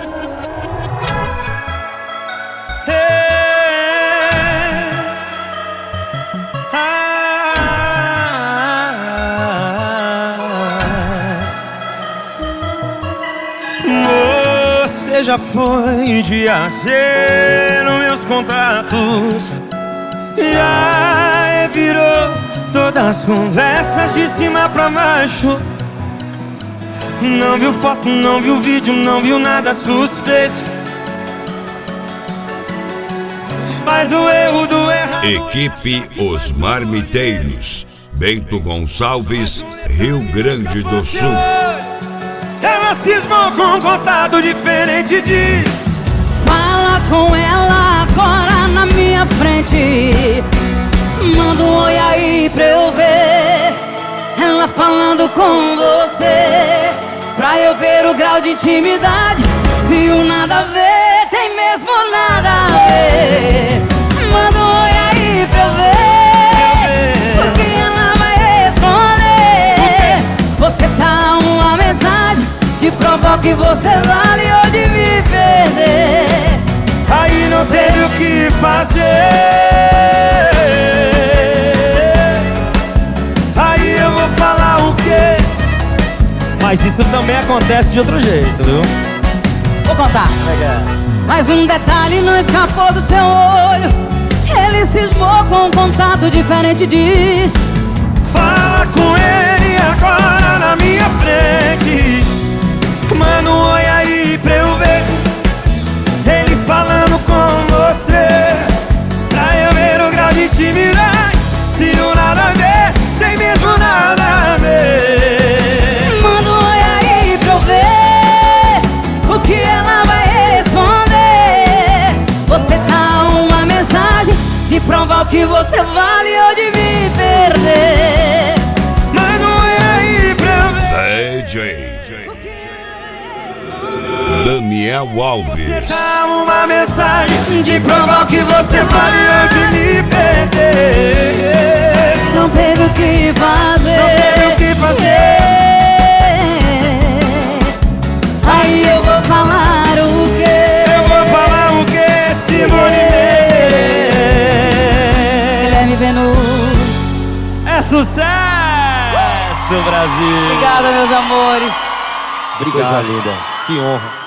Você já foi de AC nos meus contatos, já virou todas as conversas de cima pra baixo. Não viu foto, não viu vídeo, não viu nada suspeito. Mas o erro do errado. Equipe Os Marmiteiros, Bento Gonçalves, Rio Grande do Sul. Ela cismou com um contato diferente de... Fala com ela agora na minha frente. Manda um oi aí pra eu ver ela falando com você, pra eu ver o grau de intimidade. Se o nada a ver tem mesmo nada a ver. Manda um oi aí pra eu ver o que ela vai responder. Você tá uma mensagem de provar que você vale ou de me perder. Aí não teve o que fazer. Aí eu vou falar o quê? Mas isso também acontece de outro jeito, viu? Vou contar. Mas um detalhe não escapou do seu olho. Ele cismou com um contato diferente, diz. Fala com ele agora na minha frente. Manda um oi aí pra eu ver ele falando com você, pra eu ver o grau de intimidade. Se o nada a ver tem mesmo nada a ver. Manda um oi aí pra eu ver o que ela vai responder. Você dá uma mensagem de provar o que você vale ou de me perder. Manda um oi aí pra eu ver. DJ Daniel Alves. Você dá uma mensagem de provar o que você vale ou de me perder. Não teve o que fazer. Não teve o que fazer. Aí eu vou falar o quê? Eu vou falar o quê, Simone Mendes? Guilherme Venuto. É sucesso, Brasil. Obrigado, meus amores. Obrigado. Coisa linda. Que honra.